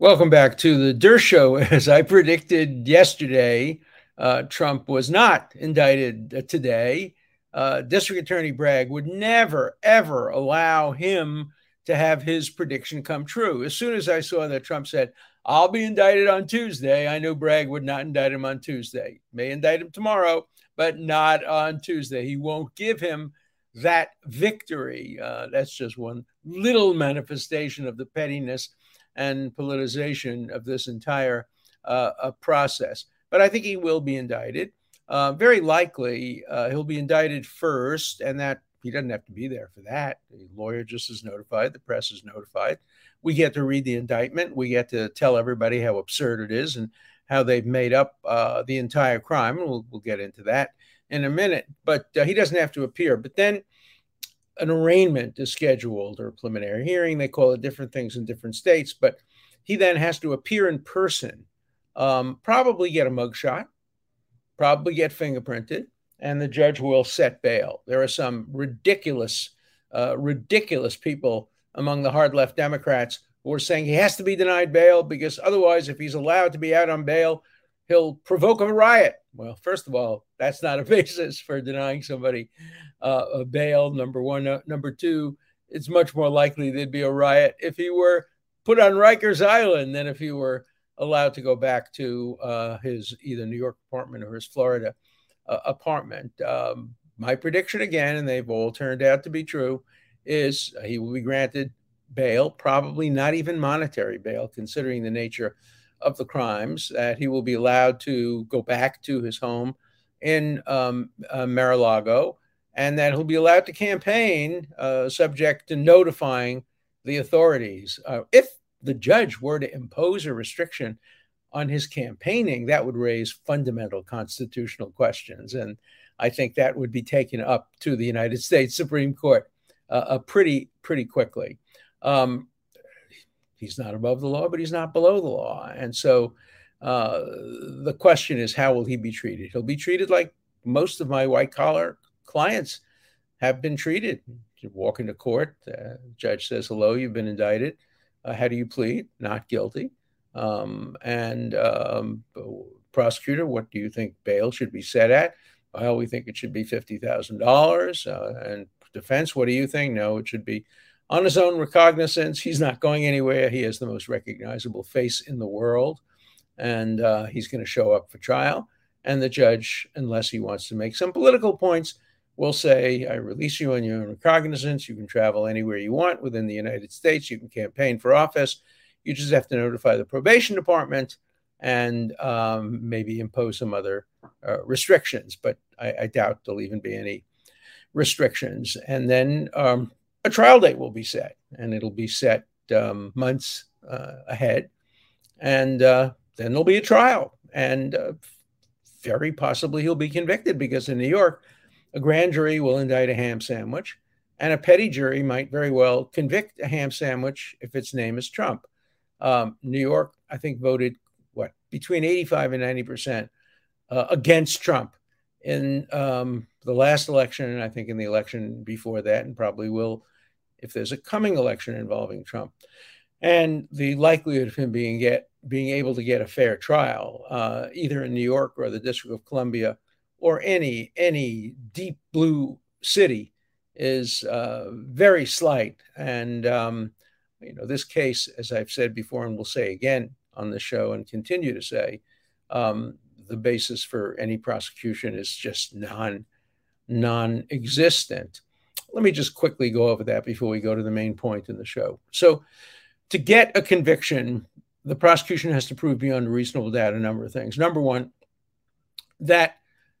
Welcome back to the Der Show. As I predicted yesterday, Trump was not indicted today. District Attorney Bragg would never, ever allow him to have his prediction come true. As soon as I saw that Trump said, I'll be indicted on Tuesday, I knew Bragg would not indict him on Tuesday. May indict him tomorrow, but not on Tuesday. He won't give him that victory. That's just one little manifestation of the pettiness and politicization of this entire process. But I think he will be indicted. Very likely, he'll be indicted first, and that he doesn't have to be there for that. The lawyer just is notified. The press is notified. We get to read the indictment. We get to tell everybody how absurd it is and how they've made up the entire crime. And we'll get into that in a minute. But he doesn't have to appear. But then an arraignment is scheduled, or a preliminary hearing. They call it different things in different states, but he then has to appear in person, probably get a mugshot, probably get fingerprinted, and the judge will set bail. There are some ridiculous people among the hard left Democrats who are saying he has to be denied bail because otherwise, if he's allowed to be out on bail, he'll provoke a riot. Well, first of all, that's not a basis for denying somebody a bail, number one. Number two, it's much more likely there'd be a riot if he were put on Rikers Island than if he were allowed to go back to his either New York apartment or his Florida apartment. My prediction again, and they've all turned out to be true, is he will be granted bail, probably not even monetary bail, considering the nature of the crimes, that he will be allowed to go back to his home in Mar-a-Lago, and that he'll be allowed to campaign subject to notifying the authorities. If the judge were to impose a restriction on his campaigning, that would raise fundamental constitutional questions. And I think that would be taken up to the United States Supreme Court pretty quickly. He's not above the law, but he's not below the law. And so the question is, how will he be treated? He'll be treated like most of my white-collar clients have been treated. You walk into court, the judge says, hello, you've been indicted. How do you plead? Not guilty. Prosecutor, what do you think bail should be set at? Well, we think it should be $50,000. And defense, what do you think? No, it should be on his own recognizance. He's not going anywhere. He has the most recognizable face in the world, and he's going to show up for trial. And the judge, unless he wants to make some political points, will say, I release you on your own recognizance. You can travel anywhere you want within the United States. You can campaign for office. You just have to notify the probation department and maybe impose some other restrictions. But I doubt there'll even be any restrictions. And then a trial date will be set, and it'll be set months ahead. And then there'll be a trial. And very possibly he'll be convicted, because in New York, a grand jury will indict a ham sandwich, and a petty jury might very well convict a ham sandwich if its name is Trump. New York, I think, voted, between 85 and 90% against Trump in the last election, and I think in the election before that, and probably will if there's a coming election involving Trump. And the likelihood of him being able to get a fair trial, either in New York or the District of Columbia or any deep blue city, is very slight. And this case, as I've said before and will say again on the show and continue to say, the basis for any prosecution is just non-existent. Let me just quickly go over that before we go to the main point in the show. So to get a conviction, the prosecution has to prove beyond reasonable doubt a number of things. Number one, that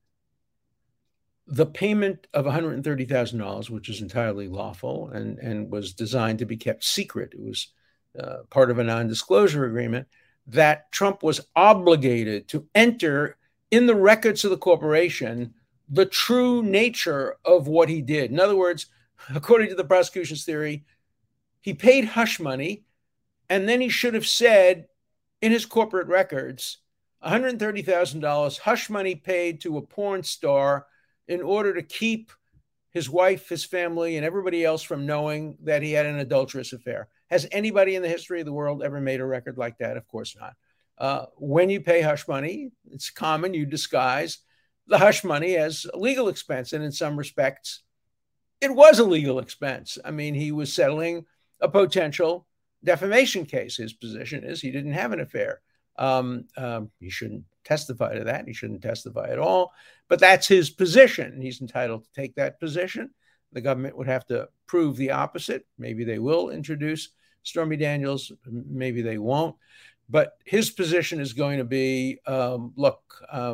the payment of $130,000, which is entirely lawful and was designed to be kept secret, it was part of a non-disclosure agreement, that Trump was obligated to enter in the records of the corporation the true nature of what he did. In other words, according to the prosecution's theory, he paid hush money, and then he should have said in his corporate records, $130,000 hush money paid to a porn star in order to keep his wife, his family, and everybody else from knowing that he had an adulterous affair. Has anybody in the history of the world ever made a record like that? Of course not. When you pay hush money, it's common you disguise the hush money as a legal expense. And in some respects, it was a legal expense. I mean, he was settling a potential defamation case. His position is he didn't have an affair. He shouldn't testify to that. He shouldn't testify at all. But that's his position. He's entitled to take that position. The government would have to prove the opposite. Maybe they will introduce Stormy Daniels. Maybe they won't. But his position is going to be, look,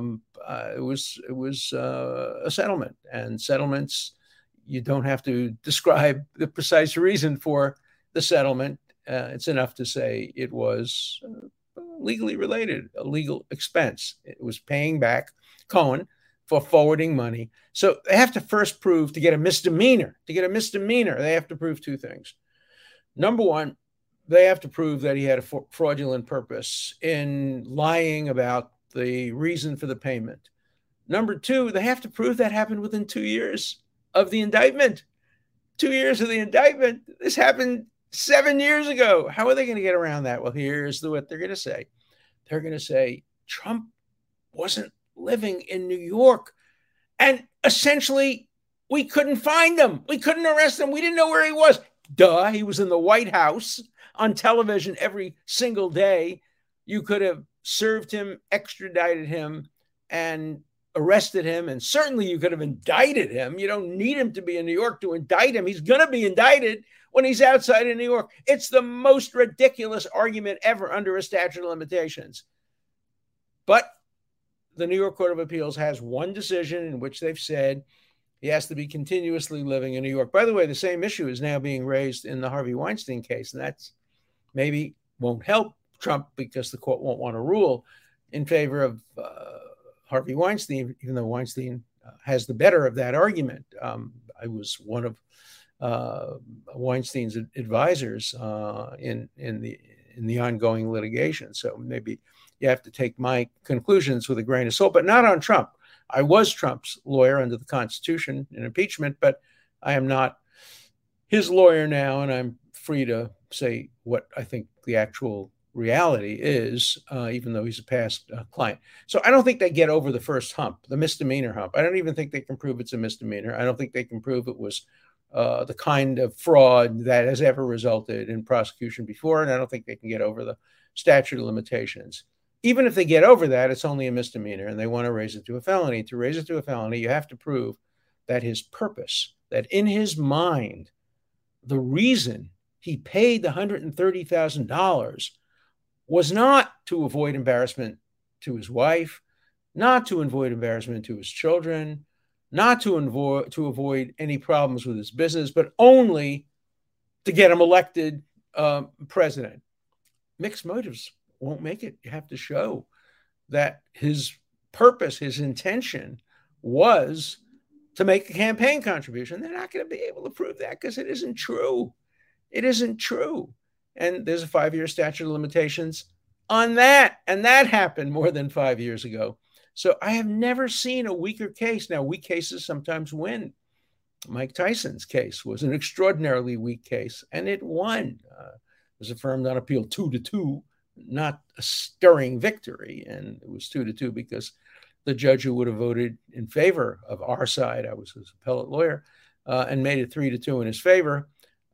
it was a settlement, and settlements, you don't have to describe the precise reason for the settlement. It's enough to say it was legally related, a legal expense. It was paying back Cohen for forwarding money. So they have to first prove, to get a misdemeanor, they have to prove two things. Number one, they have to prove that he had a fraudulent purpose in lying about the reason for the payment. Number two, they have to prove that happened within 2 years of the indictment. 2 years of the indictment. This happened 7 years ago. How are they going to get around that? Well, here's what they're going to say. They're going to say Trump wasn't living in New York, and essentially we couldn't find him. We couldn't arrest him. We didn't know where he was. Duh, he was in the White House on television every single day. You could have served him, extradited him, and arrested him, and certainly you could have indicted him. You don't need him to be in New York to indict him. He's going to be indicted when he's outside of New York. It's the most ridiculous argument ever under a statute of limitations. But the New York Court of Appeals has one decision in which they've said he has to be continuously living in New York. By the way, the same issue is now being raised in the Harvey Weinstein case, and that's maybe won't help Trump because the court won't want to rule in favor of Harvey Weinstein, even though Weinstein has the better of that argument. I was one of Weinstein's advisors in the ongoing litigation, so maybe you have to take my conclusions with a grain of salt, but not on Trump. I was Trump's lawyer under the Constitution in impeachment, but I am not his lawyer now, and I'm free to say what I think the actual reality is, even though he's a past client. So I don't think they get over the first hump, the misdemeanor hump. I don't even think they can prove it's a misdemeanor. I don't think they can prove it was the kind of fraud that has ever resulted in prosecution before, and I don't think they can get over the statute of limitations. Even if they get over that, it's only a misdemeanor, and they want to raise it to a felony. To raise it to a felony, you have to prove that his purpose, that in his mind, the reason he paid the $130,000 was not to avoid embarrassment to his wife, not to avoid embarrassment to his children, not to avoid any problems with his business, but only to get him elected president. Mixed motives won't make it. You have to show that his purpose, his intention was to make a campaign contribution. They're not going to be able to prove that because it isn't true. It isn't true. And there's a 5-year statute of limitations on that. And that happened more than 5 years ago. So I have never seen a weaker case. Now, weak cases sometimes win. Mike Tyson's case was an extraordinarily weak case, and it won. It was affirmed on appeal 2-2, not a stirring victory. And it was 2-2 because the judge who would have voted in favor of our side, I was his appellate lawyer, and made it 3-2 in his favor,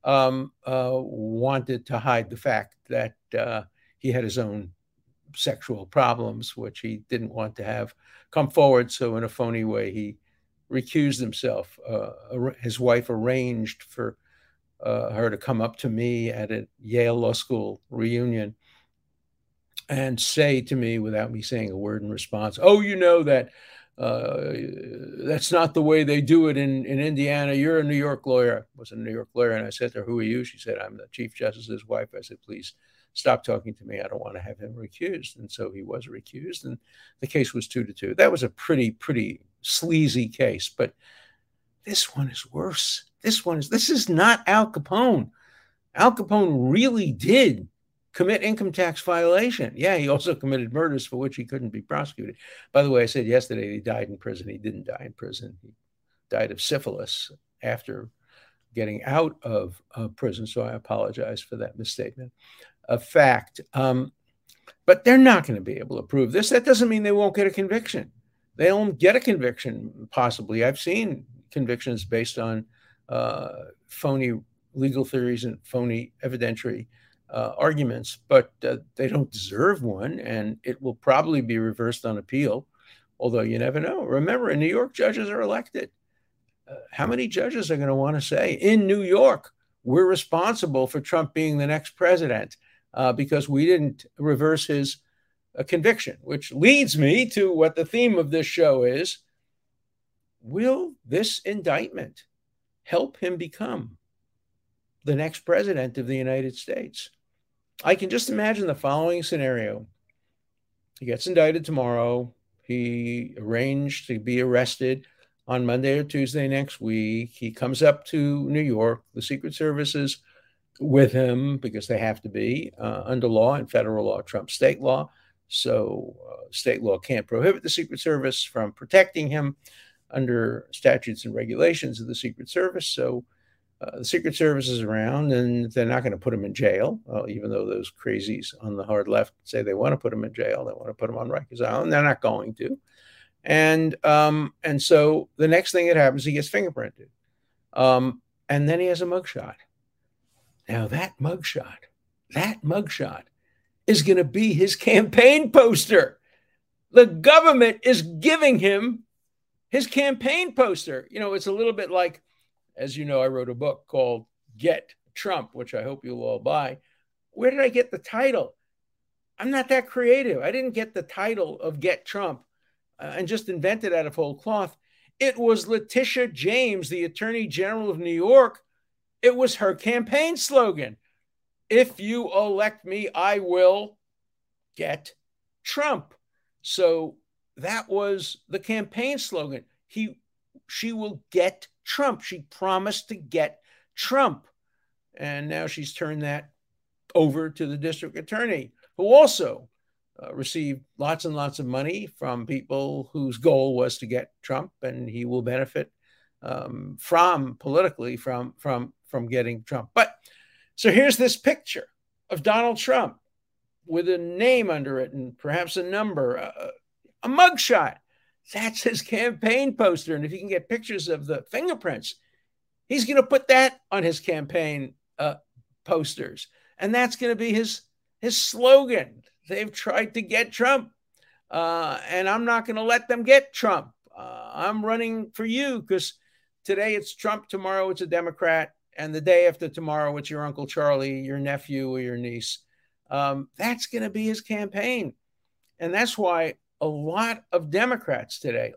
wanted to hide the fact that he had his own sexual problems, which he didn't want to have come forward. So in a phony way, he recused himself. His wife arranged for her to come up to me at a Yale Law School reunion and say to me, without me saying a word in response, "Oh, you know that that's not the way they do it in Indiana. You're a New York lawyer." I was a New York lawyer. And I said to her, "Who are you?" She said, "I'm the Chief Justice's wife." I said, "Please stop talking to me. I don't want to have him recused." And so he was recused, and the case was 2-2. That was a pretty sleazy case, but this one is worse. This is not Al Capone. Al Capone really did commit income tax violation. Yeah, he also committed murders for which he couldn't be prosecuted. By the way, I said yesterday he died in prison. He didn't die in prison. He died of syphilis after getting out of prison. So I apologize for that misstatement of fact. But they're not going to be able to prove this. That doesn't mean they won't get a conviction. They won't get a conviction, possibly. I've seen convictions based on phony legal theories and phony evidentiary arguments, but they don't deserve one, and it will probably be reversed on appeal, although you never know. Remember, in New York, judges are elected. How many judges are going to want to say, in New York, we're responsible for Trump being the next president because we didn't reverse his conviction, which leads me to what the theme of this show is. Will this indictment help him become the next president of the United States? I can just imagine the following scenario. He gets indicted tomorrow. He arranged to be arrested on Monday or Tuesday next week. He comes up to New York. The Secret Service is with him because they have to be under law and federal law, Trump state law. So state law can't prohibit the Secret Service from protecting him under statutes and regulations of the Secret Service. So the Secret Service is around, and they're not going to put him in jail, even though those crazies on the hard left say they want to put him in jail. They want to put him on Rikers Island. They're not going to. And so the next thing that happens, he gets fingerprinted. And then he has a mugshot. Now that mugshot is going to be his campaign poster. The government is giving him his campaign poster. You know, it's a little bit like, as you know, I wrote a book called Get Trump, which I hope you'll all buy. Where did I get the title? I'm not that creative. I didn't get the title of Get Trump and just invent it out of whole cloth. It was Letitia James, the Attorney General of New York. It was her campaign slogan. If you elect me, I will get Trump. So that was the campaign slogan. She will get Trump. She promised to get Trump. And now she's turned that over to the district attorney, who also received lots and lots of money from people whose goal was to get Trump, and he will benefit politically from getting Trump. But so here's this picture of Donald Trump with a name under it and perhaps a number, a mugshot. That's his campaign poster. And if you can get pictures of the fingerprints, he's going to put that on his campaign posters. And that's going to be his slogan. They've tried to get Trump, and I'm not going to let them get Trump. I'm running for you because today it's Trump, tomorrow it's a Democrat, and the day after tomorrow it's your Uncle Charlie, your nephew, or your niece. That's going to be his campaign. And that's why a lot of Democrats today,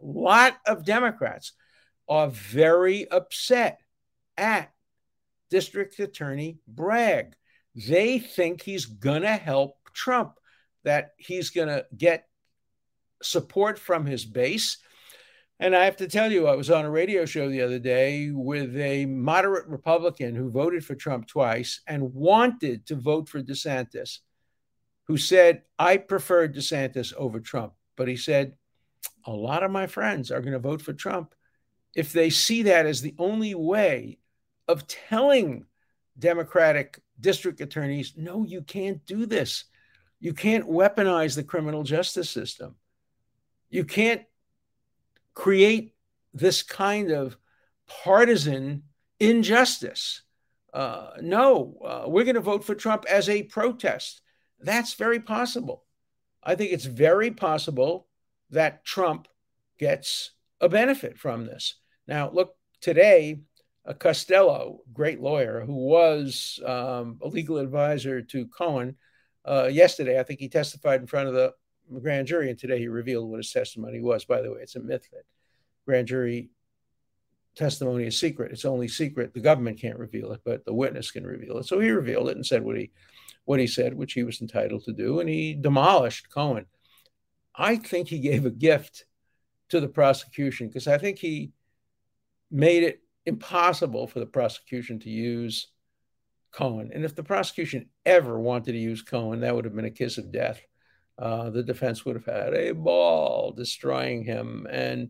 are very upset at District Attorney Bragg. They think he's going to help Trump, that he's going to get support from his base. And I have to tell you, I was on a radio show the other day with a moderate Republican who voted for Trump twice and wanted to vote for DeSantis, who said, I prefer DeSantis over Trump. But he said, a lot of my friends are going to vote for Trump if they see that as the only way of telling Democratic district attorneys, no, you can't do this. You can't weaponize the criminal justice system. You can't create this kind of partisan injustice. We're going to vote for Trump as a protest. That's very possible. I think it's very possible that Trump gets a benefit from this. Now, look, today, Costello, great lawyer, who was a legal advisor to Cohen, yesterday, I think he testified in front of the grand jury, and today he revealed what his testimony was. By the way, it's a myth that grand jury testimony is secret. It's only secret. The government can't reveal it, but the witness can reveal it. So he revealed it and said what he said, which he was entitled to do, and he demolished Cohen. I think he gave a gift to the prosecution because I think he made it impossible for the prosecution to use Cohen. And if the prosecution ever wanted to use Cohen, that would have been a kiss of death. The defense would have had a ball destroying him. And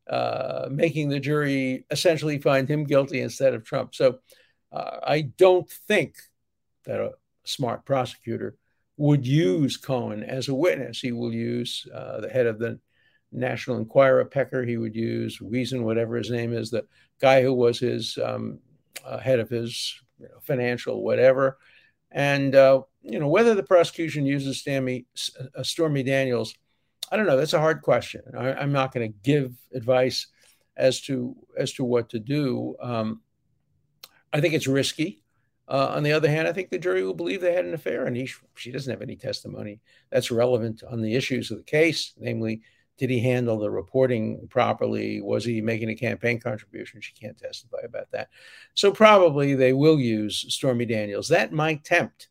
making the jury essentially find him guilty instead of Trump. So I don't think that a smart prosecutor would use Cohen as a witness. He will use the head of the National Enquirer, Pecker. He would use Wiesen, whatever his name is, the guy who was his head of his financial whatever. And, whether the prosecution uses Stormy Daniels, I don't know. That's a hard question. I'm not going to give advice as to what to do. I think it's risky. On the other hand, I think the jury will believe they had an affair, and she doesn't have any testimony that's relevant on the issues of the case, namely, did he handle the reporting properly? Was he making a campaign contribution? She can't testify about that. So probably they will use Stormy Daniels. That might tempt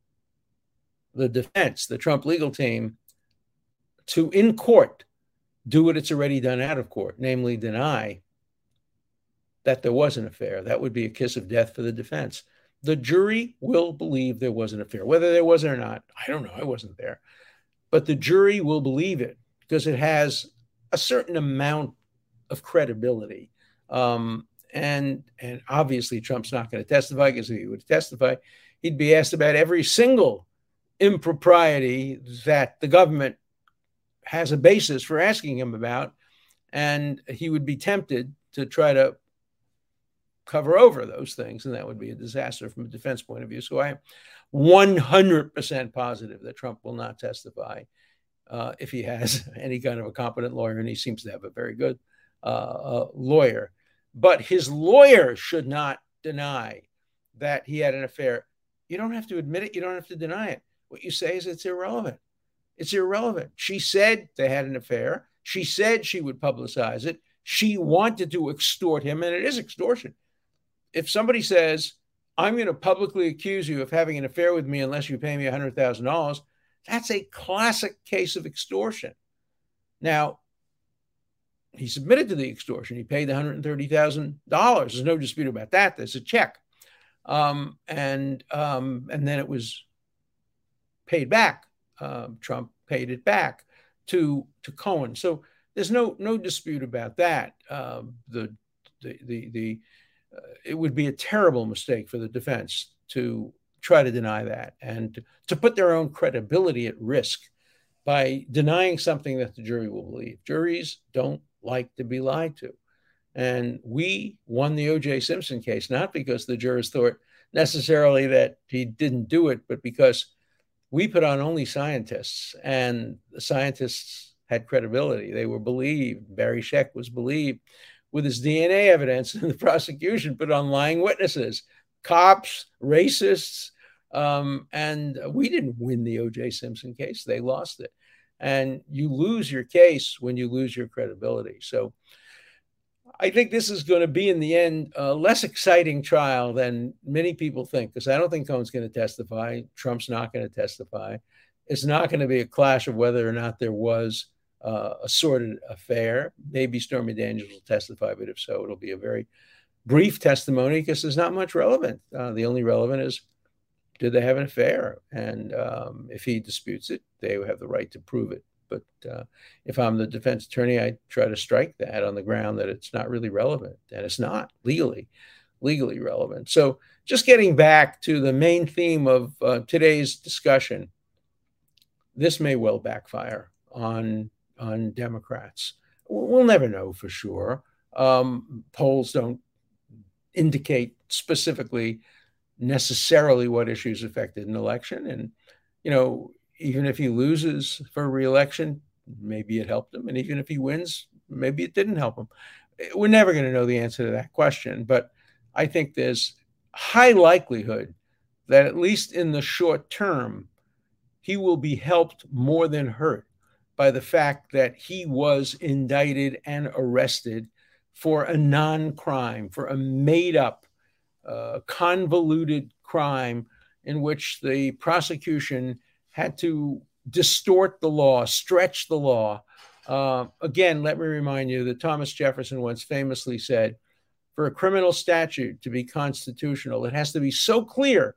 the defense, the Trump legal team, to, in court, do what it's already done out of court, namely deny that there was an affair. That would be a kiss of death for the defense. The jury will believe there was an affair. Whether there was or not, I don't know. I wasn't there. But the jury will believe it because it has a certain amount of credibility. And obviously Trump's not going to testify, because if he would testify, he'd be asked about every single impropriety that the government has a basis for asking him about, and he would be tempted to try to cover over those things, and that would be a disaster from a defense point of view. So I am 100% positive that Trump will not testify if he has any kind of a competent lawyer, and he seems to have a very good lawyer. But his lawyer should not deny that he had an affair. You don't have to admit it. You don't have to deny it. What you say is it's irrelevant. It's irrelevant. She said they had an affair. She said she would publicize it. She wanted to extort him, and it is extortion. If somebody says, I'm going to publicly accuse you of having an affair with me unless you pay me $100,000, that's a classic case of extortion. Now, he submitted to the extortion. He paid the $130,000. There's no dispute about that. There's a check. And then it was paid back. Trump paid it back to Cohen. So there's no dispute about that. It would be a terrible mistake for the defense to try to deny that and to put their own credibility at risk by denying something that the jury will believe. Juries don't like to be lied to. And we won the O.J. Simpson case, not because the jurors thought necessarily that he didn't do it, but because we put on only scientists, and the scientists had credibility. They were believed. Barry Scheck was believed with his DNA evidence, and the prosecution put on lying witnesses, cops, racists, and we didn't win the O.J. Simpson case. They lost it. And you lose your case when you lose your credibility. So I think this is going to be, in the end, a less exciting trial than many people think, because I don't think Cohen's going to testify. Trump's not going to testify. It's not going to be a clash of whether or not there was a sordid affair. Maybe Stormy Daniels will testify, but if so, it'll be a very brief testimony because there's not much relevant. The only relevant is, did they have an affair? And if he disputes it, they have the right to prove it. But if I'm the defense attorney, I try to strike that on the ground that it's not really relevant, and it's not legally relevant. So just getting back to the main theme of today's discussion, this may well backfire on Democrats. We'll never know for sure. Polls don't indicate specifically necessarily what issues affected an election. And, even if he loses for re-election, maybe it helped him. And even if he wins, maybe it didn't help him. We're never going to know the answer to that question. But I think there's high likelihood that at least in the short term, he will be helped more than hurt by the fact that he was indicted and arrested for a non-crime, for a made-up, convoluted crime in which the prosecution had to distort the law, stretch the law. Again, let me remind you that Thomas Jefferson once famously said, for a criminal statute to be constitutional, it has to be so clear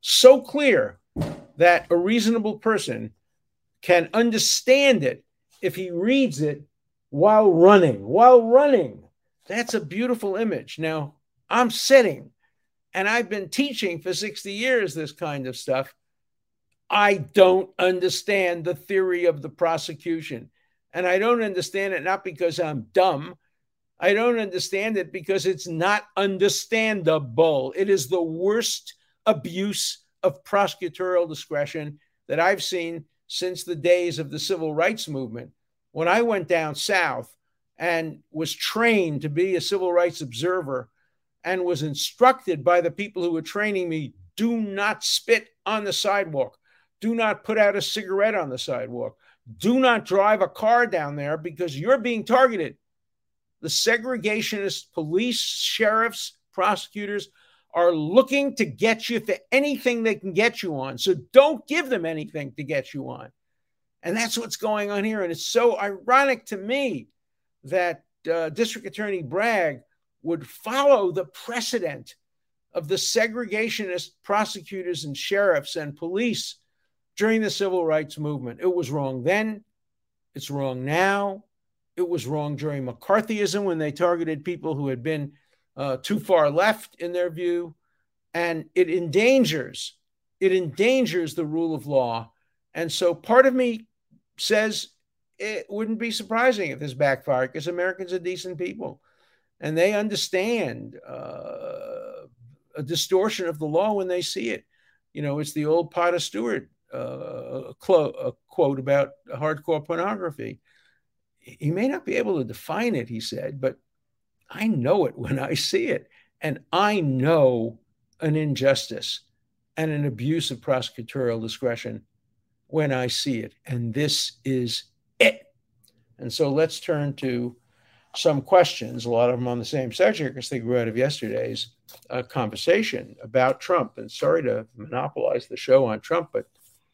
that a reasonable person can understand it if he reads it while running. While running. That's a beautiful image. Now, I'm sitting and I've been teaching for 60 years this kind of stuff. I don't understand the theory of the prosecution. And I don't understand it not because I'm dumb. I don't understand it because it's not understandable. It is the worst abuse of prosecutorial discretion that I've seen since the days of the civil rights movement. When I went down south and was trained to be a civil rights observer and was instructed by the people who were training me, do not spit on the sidewalk. Do not put out a cigarette on the sidewalk. Do not drive a car down there because you're being targeted. The segregationist police, sheriffs, prosecutors are looking to get you for anything they can get you on. So don't give them anything to get you on. And that's what's going on here. And it's so ironic to me that District Attorney Bragg would follow the precedent of the segregationist prosecutors and sheriffs and police during the civil rights movement. It was wrong then. It's wrong now. It was wrong during McCarthyism when they targeted people who had been too far left in their view. And it endangers the rule of law. And so part of me says it wouldn't be surprising if this backfired because Americans are decent people and they understand a distortion of the law when they see it. You know, it's the old Potter Stewart quote about hardcore pornography. He may not be able to define it, he said, but I know it when I see it. And I know an injustice and an abuse of prosecutorial discretion when I see it. And this is it. And so let's turn to some questions, a lot of them on the same subject because they grew out of yesterday's conversation about Trump. And sorry to monopolize the show on Trump, but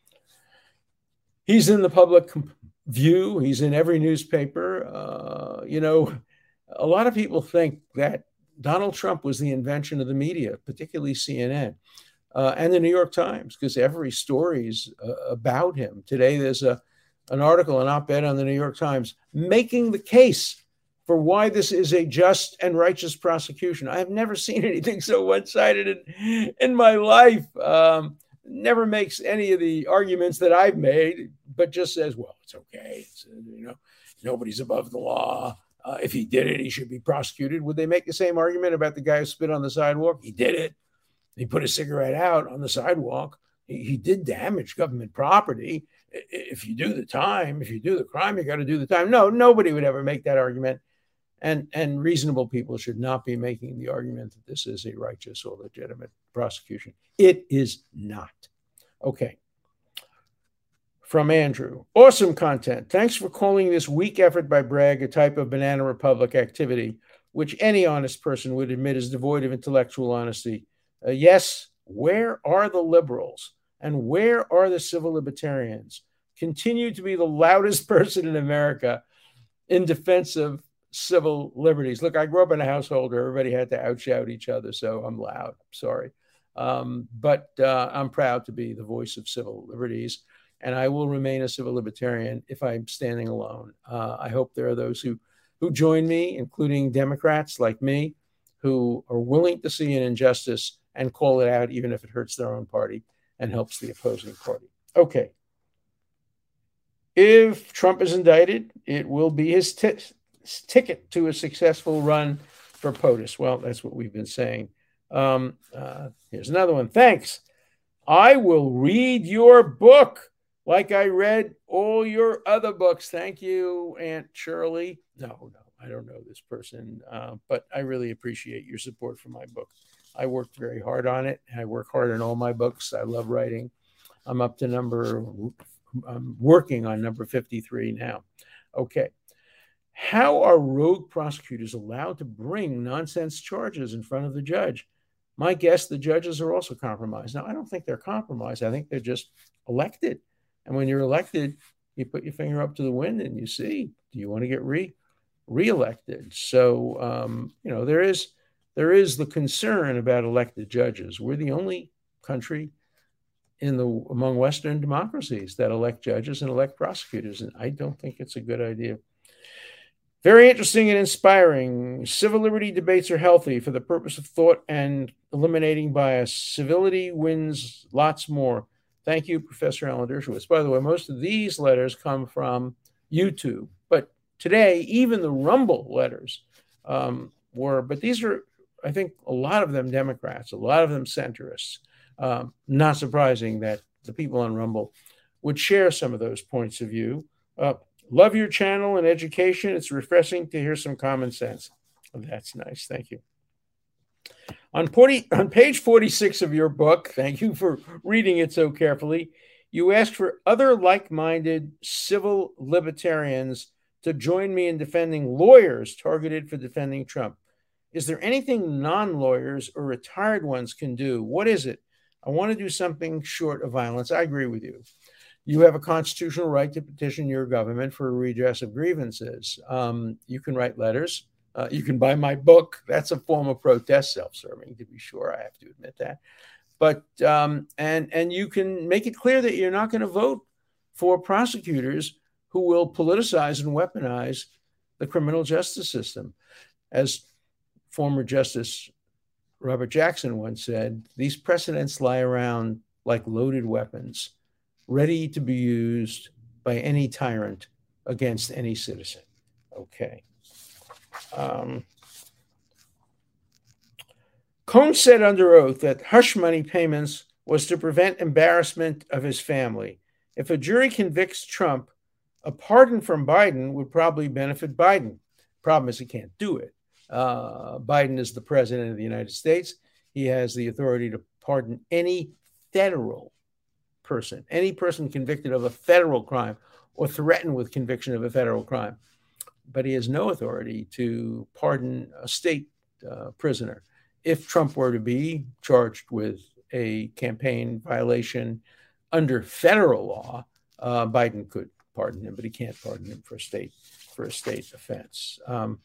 he's in the public view. He's in every newspaper. You know, a lot of people think that Donald Trump was the invention of the media, particularly CNN and the New York Times, because every story is about him. Today, there's an article, an op-ed on the New York Times, making the case for why this is a just and righteous prosecution. I have never seen anything so one-sided in my life. Never makes any of the arguments that I've made, but just says, well, it's okay. It's, you know, nobody's above the law. If he did it, he should be prosecuted. Would they make the same argument about the guy who spit on the sidewalk? He did it. He put a cigarette out on the sidewalk. He did damage government property. If you do the time, if you do the crime, you got to do the time. No, nobody would ever make that argument. And reasonable people should not be making the argument that this is a righteous or legitimate prosecution. It is not. Okay. From Andrew. Awesome content. Thanks for calling this weak effort by Bragg a type of banana republic activity, which any honest person would admit is devoid of intellectual honesty. Yes, where are the liberals? And where are the civil libertarians? Continue to be the loudest person in America in defense of civil liberties. Look, I grew up in a household where everybody had to outshout each other, so I'm loud. Sorry. But I'm proud to be the voice of civil liberties, and I will remain a civil libertarian if I'm standing alone. I hope there are those who join me, including Democrats like me, who are willing to see an injustice and call it out, even if it hurts their own party and helps the opposing party. Okay. If Trump is indicted, it will be his ticket to a successful run for POTUS. Well, that's what we've been saying. Here's another one. Thanks. I will read your book like I read all your other books. Thank you, Aunt Shirley. No, I don't know this person, but I really appreciate your support for my book. I worked very hard on it. I work hard on all my books. I love writing. I'm working on number 53 now. Okay. How are rogue prosecutors allowed to bring nonsense charges in front of the judge? My guess, the judges are also compromised. Now, I don't think they're compromised. I think they're just elected. And when you're elected, you put your finger up to the wind and you see, do you want to get reelected? So, you know, there is the concern about elected judges. We're the only country among Western democracies that elect judges and elect prosecutors. And I don't think it's a good idea. Very interesting and inspiring. Civil liberty debates are healthy for the purpose of thought and eliminating bias. Civility wins lots more. Thank you, Professor Alan Dershowitz. By the way, most of these letters come from YouTube, but today, even the Rumble letters but these are, I think, a lot of them Democrats, a lot of them centrists. Not surprising that the people on Rumble would share some of those points of view. Love your channel and education. It's refreshing to hear some common sense. Oh, that's nice. Thank you. On page 46 of your book, thank you for reading it so carefully, you ask for other like-minded civil libertarians to join me in defending lawyers targeted for defending Trump. Is there anything non-lawyers or retired ones can do? What is it? I want to do something short of violence. I agree with you. You have a constitutional right to petition your government for a redress of grievances. You can write letters. You can buy my book. That's a form of protest, self-serving, to be sure. I have to admit that. But and you can make it clear that you're not going to vote for prosecutors who will politicize and weaponize the criminal justice system. As former Justice Robert Jackson once said, these precedents lie around like loaded weapons, ready to be used by any tyrant against any citizen. Okay. Cohn said under oath that hush money payments was to prevent embarrassment of his family. If a jury convicts Trump, a pardon from Biden would probably benefit Biden. Problem is he can't do it. Biden is the president of the United States. He has the authority to pardon any federal person, any person convicted of a federal crime or threatened with conviction of a federal crime. But he has no authority to pardon a state prisoner. If Trump were to be charged with a campaign violation under federal law, Biden could pardon him, but he can't pardon him for a state offense.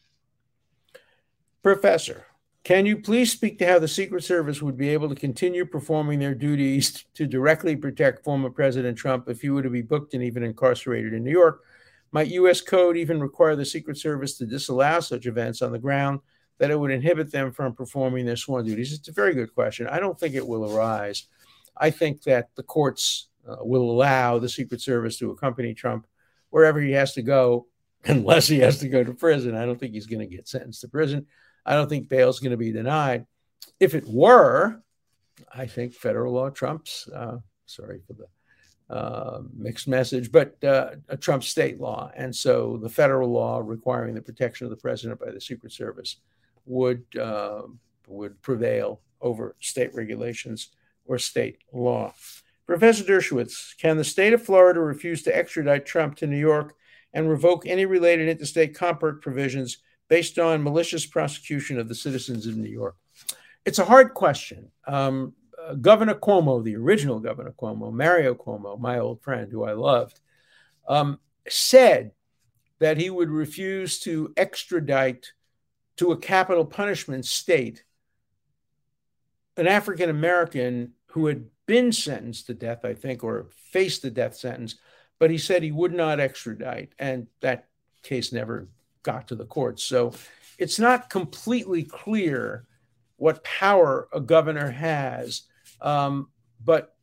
Professor, can you please speak to how the Secret Service would be able to continue performing their duties to directly protect former President Trump if he were to be booked and even incarcerated in New York? Might U.S. code even require the Secret Service to disallow such events on the ground, that it would inhibit them from performing their sworn duties? It's a very good question. I don't think it will arise. I think that the courts will allow the Secret Service to accompany Trump wherever he has to go, unless he has to go to prison. I don't think he's going to get sentenced to prison. I don't think bail is going to be denied. If it were, I think federal law trumps, sorry for the mixed message, but a Trump state law. And so the federal law requiring the protection of the president by the Secret Service would prevail over state regulations or state law. Professor Dershowitz, can the state of Florida refuse to extradite Trump to New York and revoke any related interstate compact provisions based on malicious prosecution of the citizens of New York? It's a hard question. Governor Cuomo, the original Governor Cuomo, Mario Cuomo, my old friend who I loved, said that he would refuse to extradite to a capital punishment state an African-American who had been sentenced to death, I think, or faced the death sentence, but he said he would not extradite, and that case never got to the courts. So it's not completely clear what power a governor has, but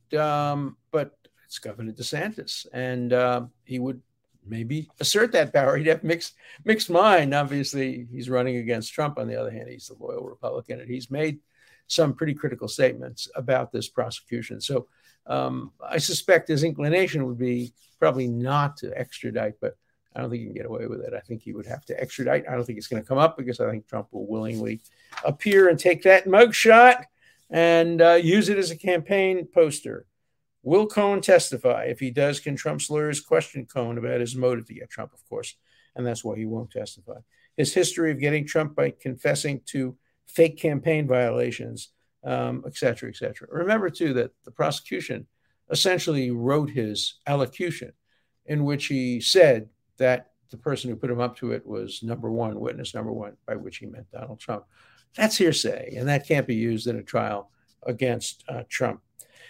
it's Governor DeSantis, and he would maybe assert that power. He'd have mixed mind. Obviously, he's running against Trump. On the other hand, he's a loyal Republican, and he's made some pretty critical statements about this prosecution. So I suspect his inclination would be probably not to extradite, but I don't think he can get away with it. I think he would have to extradite. I don't think it's going to come up because I think Trump will willingly appear and take that mugshot and use it as a campaign poster. Will Cohn testify? If he does, can Trump's lawyers question Cohn about his motive to get Trump? Of course, and that's why he won't testify. His history of getting Trump by confessing to fake campaign violations, et cetera, et cetera. Remember, too, that the prosecution essentially wrote his allocution in which he said that the person who put him up to it was witness number one, by which he meant Donald Trump. That's hearsay, and that can't be used in a trial against Trump.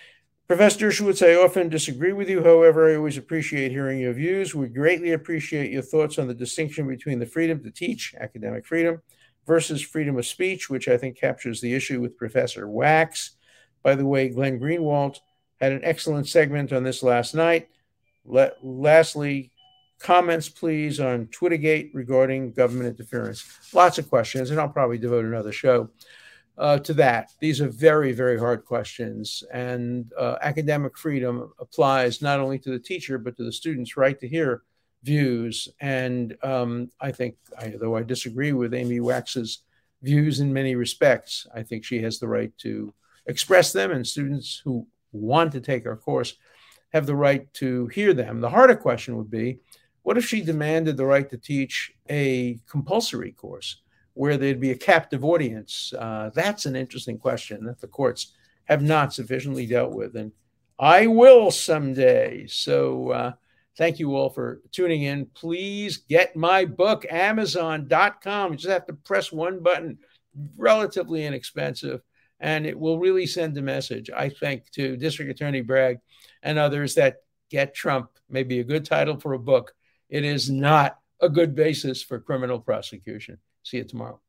Professor Dershowitz, I often disagree with you. However, I always appreciate hearing your views. We greatly appreciate your thoughts on the distinction between the freedom to teach, academic freedom, versus freedom of speech, which I think captures the issue with Professor Wax. By the way, Glenn Greenwald had an excellent segment on this last night. Lastly, comments, please, on Twittergate regarding government interference. Lots of questions, and I'll probably devote another show to that. These are very, very hard questions, and academic freedom applies not only to the teacher, but to the student's right to hear views. And I think, though I disagree with Amy Wax's views in many respects, I think she has the right to express them, and students who want to take our course have the right to hear them. The harder question would be, what if she demanded the right to teach a compulsory course where there'd be a captive audience? That's an interesting question that the courts have not sufficiently dealt with, and I will someday. So thank you all for tuning in. Please get my book, Amazon.com. You just have to press one button, relatively inexpensive, and it will really send a message, I think, to District Attorney Bragg and others that Get Trump may be a good title for a book. It is not a good basis for criminal prosecution. See you tomorrow.